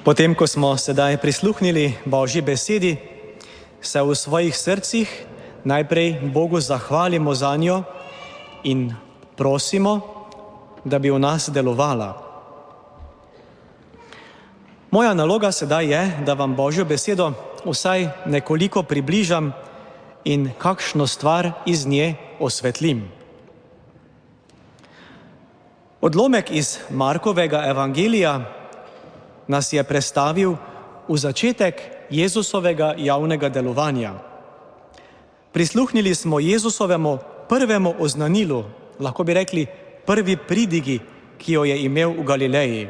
Potem, ko smo sedaj prisluhnili Božji besedi, se v svojih srcih najprej Bogu zahvalimo za njo in prosimo, da bi v nas delovala. Moja naloga sedaj je, da vam Božjo besedo vsaj nekoliko približam in kakšno stvar iz nje osvetlim. Odlomek iz Markovega evangelija nas je prestavil v začetek Jezusovega javnega delovanja. Prisluhnili smo Jezusovemu prvemu oznanilu, lahko bi rekli prvi pridigi, ki jo je imel v Galileji.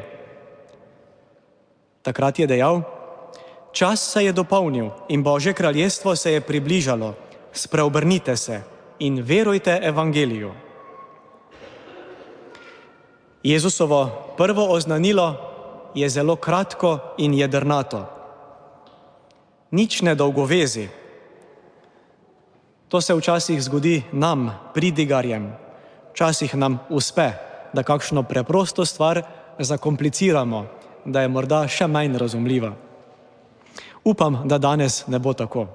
Takrat je dejal: čas se je dopolnil in Božje kraljestvo se je približalo. Spreobrnite se in verujte evangeliju. Jezusovo prvo oznanilo je zelo kratko in jedrnato. Nič ne dolgovezi. To se včasih zgodi nam, pridigarjem. Včasih nam uspe, da kakšno preprosto stvar zakompliciramo, da je morda še manj razumljiva. Upam, da danes ne bo tako.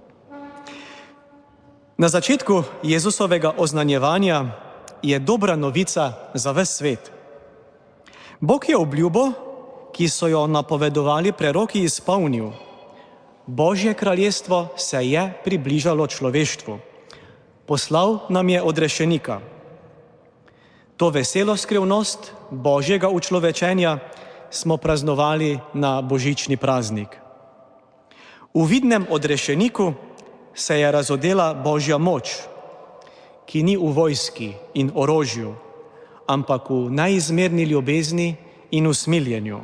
Na začetku Jezusovega oznanjevanja je dobra novica za ves svet. Bog je obljubo, ki so jo napovedovali preroki, izpolnil. Božje kraljestvo se je približalo človeštvu. Poslal nam je odrešenika. To veselo skrivnost Božjega učlovečenja smo praznovali na božični praznik. V vidnem odrešeniku se je razodela Božja moč, ki ni v vojski in orožju, ampak v neizmerni ljubezni in usmiljenju.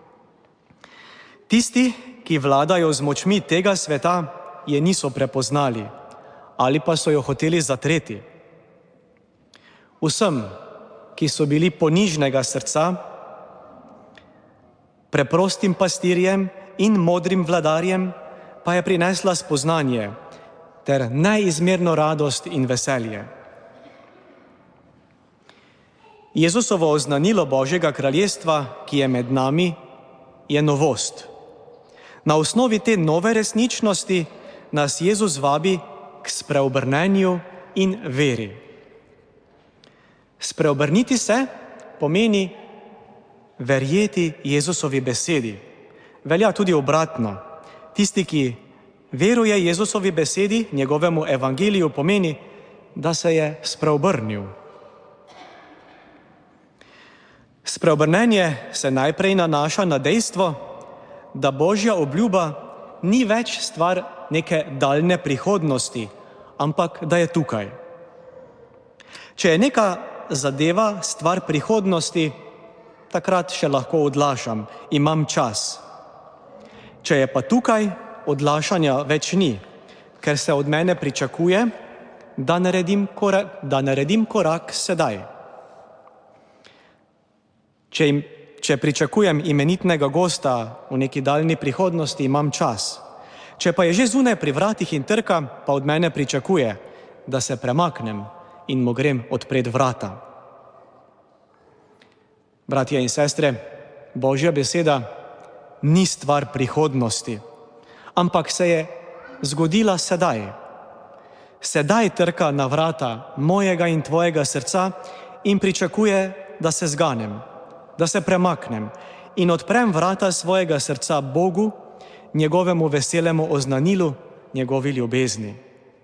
Tisti, ki vladajo z močmi tega sveta, je niso prepoznali ali pa so jo hoteli zatreti. Vsem, ki so bili ponižnega srca, preprostim pastirjem in modrim vladarjem, pa je prinesla spoznanje ter neizmerno radost in veselje. Jezusovo oznanilo Božjega kraljestva, ki je med nami, je novost. Na osnovi te nove resničnosti nas Jezus vabi k spreobrnenju in veri. Spreobrniti se pomeni verjeti Jezusovi besedi. Velja tudi obratno. Tisti, ki veruje Jezusovi besedi, njegovemu evangeliju, pomeni, da se je spreobrnil. Spreobrnenje se najprej nanaša na dejstvo, da Božja obljuba ni več stvar neke daljne prihodnosti, ampak da je tukaj. Če je neka zadeva stvar prihodnosti, takrat še lahko odlašam, imam čas. Če je pa tukaj, odlašanja več ni, ker se od mene pričakuje, da naredim korak sedaj. Če pričakujem imenitnega gosta v neki daljni prihodnosti, imam čas. Če pa je že zunaj pri vratih in trka, pa od mene pričakuje, da se premaknem in mu grem odpret vrata. Bratje in sestre, Božja beseda ni stvar prihodnosti, ampak se je zgodila sedaj. Sedaj trka na vrata mojega in tvojega srca in pričakuje, da se zganem, da se premaknem in odprem vrata svojega srca Bogu, njegovemu veselemu oznanilu, njegovi ljubezni.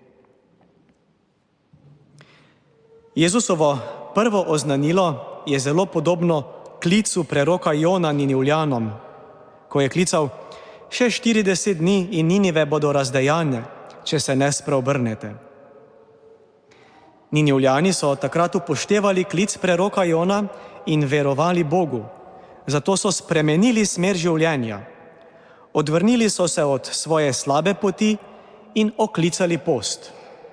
Jezusovo prvo oznanilo je zelo podobno klicu preroka Jona Ninivljanom, ko je klical: še 40 dni in Ninive bodo razdejane, če se ne spreobrnete. Ninivljani so takrat upoštevali klic preroka Jona in verovali Bogu, zato so spremenili smer življenja. Odvrnili so se od svoje slabe poti in oklicali post.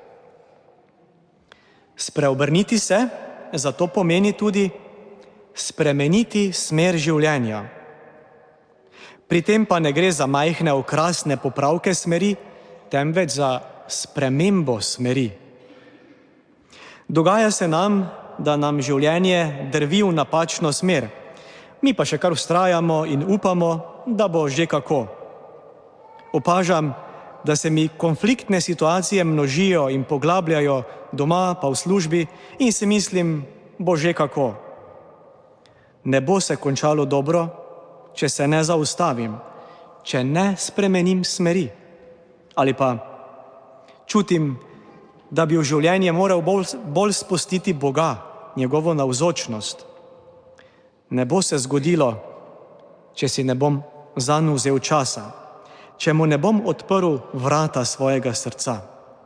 Spreobrniti se zato pomeni tudi spremeniti smer življenja. Pri tem pa ne gre za majhne okrasne popravke smeri, temveč za spremembo smeri. Dogaja se nam, da nam življenje drvi v napačno smer. Mi pa še kar vztrajamo in upamo, da bo že kako. Opažam, da se mi konfliktne situacije množijo in poglabljajo doma pa v službi in si mislim, bo že kako. Ne bo se končalo dobro, če se ne zaustavim, če ne spremenim smeri. Ali pa čutim, da bi v življenje moral bolj spustiti Boga, njegovo navzočnost. Ne bo se zgodilo, če si ne bom zanj vzel časa, če mu ne bom odprl vrata svojega srca.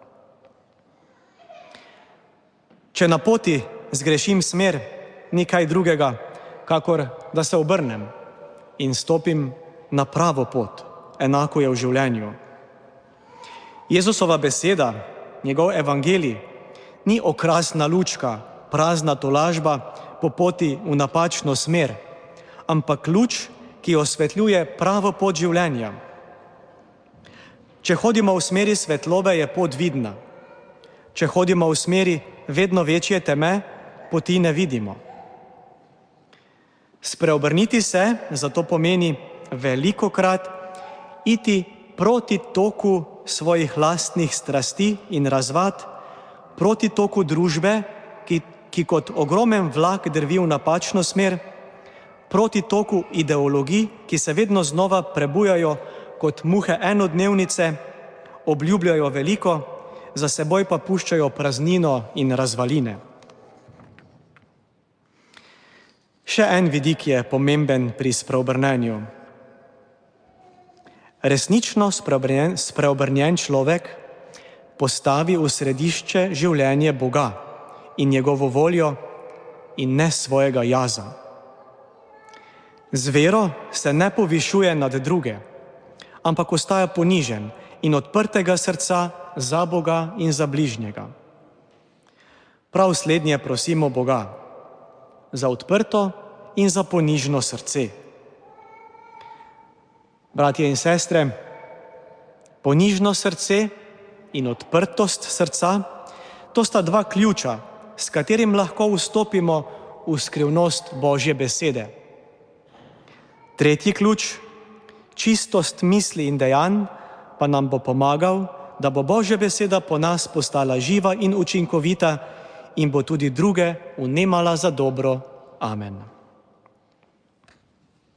Če na poti zgrešim smer, ni kaj drugega, kakor da se obrnem in stopim na pravo pot. Enako je v življenju. Jezusova beseda, njegov evangelij, ni okrasna lučka, prazna tolažba po poti v napačno smer, ampak luč, ki osvetljuje pravo pot življenja. Če hodimo v smeri svetlobe, je pot vidna. Če hodimo v smeri vedno večje teme, poti ne vidimo. Spreobrniti se zato pomeni velikokrat iti proti toku svojih lastnih strasti in razvad, proti toku družbe, ki kot ogromen vlak drvi v napačno smer, proti toku ideologij, ki se vedno znova prebujajo kot muhe enodnevnice, obljubljajo veliko, za seboj pa puščajo praznino in razvaline. Še en vidik je pomemben pri spreobrnenju. Resnično spreobrnjen človek postavi v središče življenje Boga in njegovo voljo in ne svojega jaza. Z vero se ne povišuje nad druge, ampak ostaja ponižen in odprtega srca za Boga in za bližnjega. Prav slednje prosimo Boga, za odprto in za ponižno srce. Bratje in sestre, ponižno srce in odprtost srca, to sta dva ključa, s katerim lahko vstopimo v skrivnost Božje besede. Tretji ključ, čistost misli in dejanj, pa nam bo pomagal, da bo Božja beseda po nas postala živa in učinkovita in bo tudi druge vnemala za dobro. Amen.